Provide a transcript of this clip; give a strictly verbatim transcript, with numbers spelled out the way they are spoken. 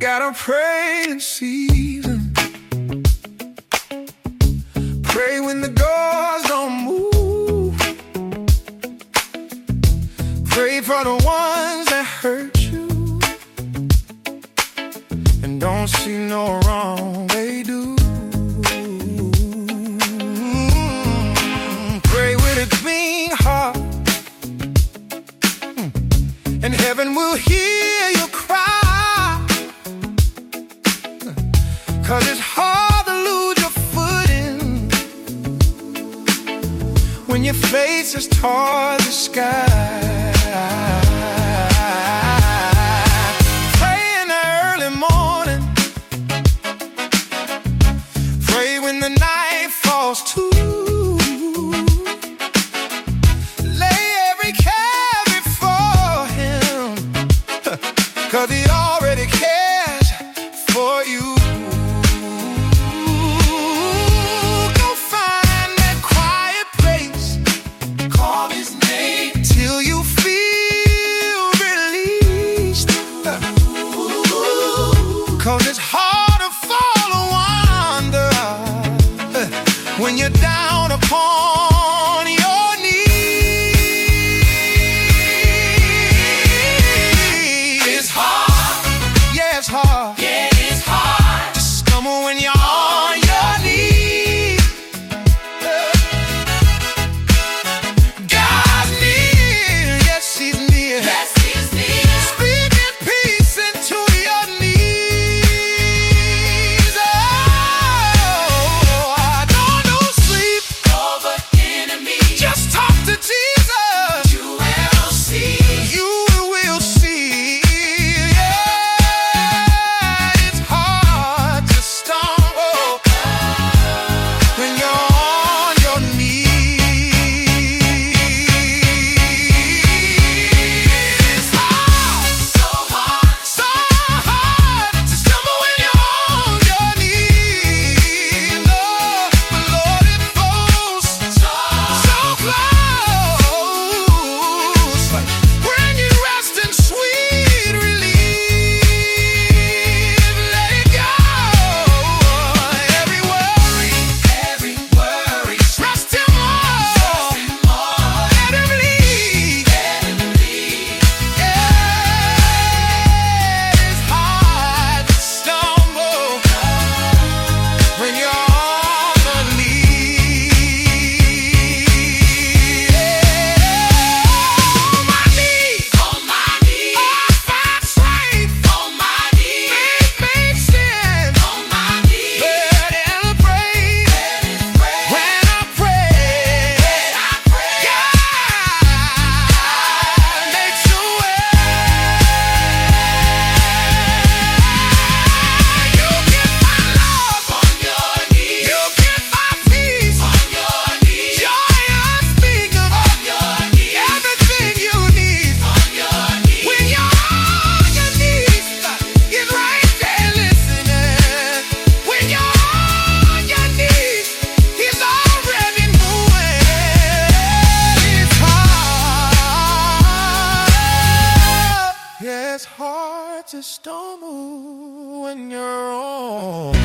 gotta pray in season. Pray when the doors don't move. Pray for the ones that hurt you and don't see no wrong they do. Pray with a clean heart, and heaven will hear you cry. 'Cause it's hard to lose your footing when your face is toward the sky. Pray in the early morning. Pray when the night falls too. Lay every care before Him, 'cause He already cares for you. Go find that quiet place, call His name till you feel released. 'Cause it's hard to follow wander when you're down upon your knees. It's hard, yeah, it's hard. Yeah, it's hard to stumble when you're on your knees. God's near, yes, He's near. Yes, He's near. Speaking peace into your knees. Oh, don't lose sleep over enemies. Just talk to Jesus. You will see. You will see. Yeah, it's hard to stumble when you're on your knees. It's hard, so hard, so hard to stumble when you're on your knees. Lord, but Lord, it flows so, so close. Bring you rest and sweet relief. Let it go. Every worry, every worry, trust Him more. Let Him lead. Yeah, it's hard to stumble when you're on the knees. On my knees, on my knees, I find strength. On my knees, make me stand. On my knees, let Him pray. When I pray, God makes a way. You get my love on your knees. You get my peace on your knees. Joy unspeakable on your knees. Everything you need on your knees. When you're on your knees, He's right there listening. When you're on your knees, He's already moving. It's hard. Yeah, it's hard to stumble when you're on